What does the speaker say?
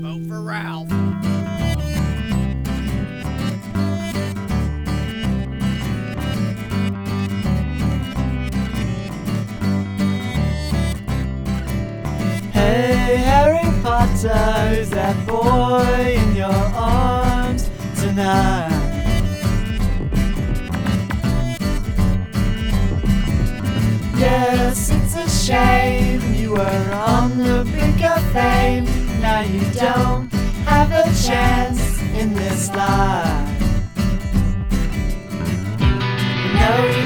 Vote for Ralph. Hey Harry Potter, who's that boy in your arms tonight? Yes, it's a shame you were on the brink of fame. Now you don't have a chance in this life. You know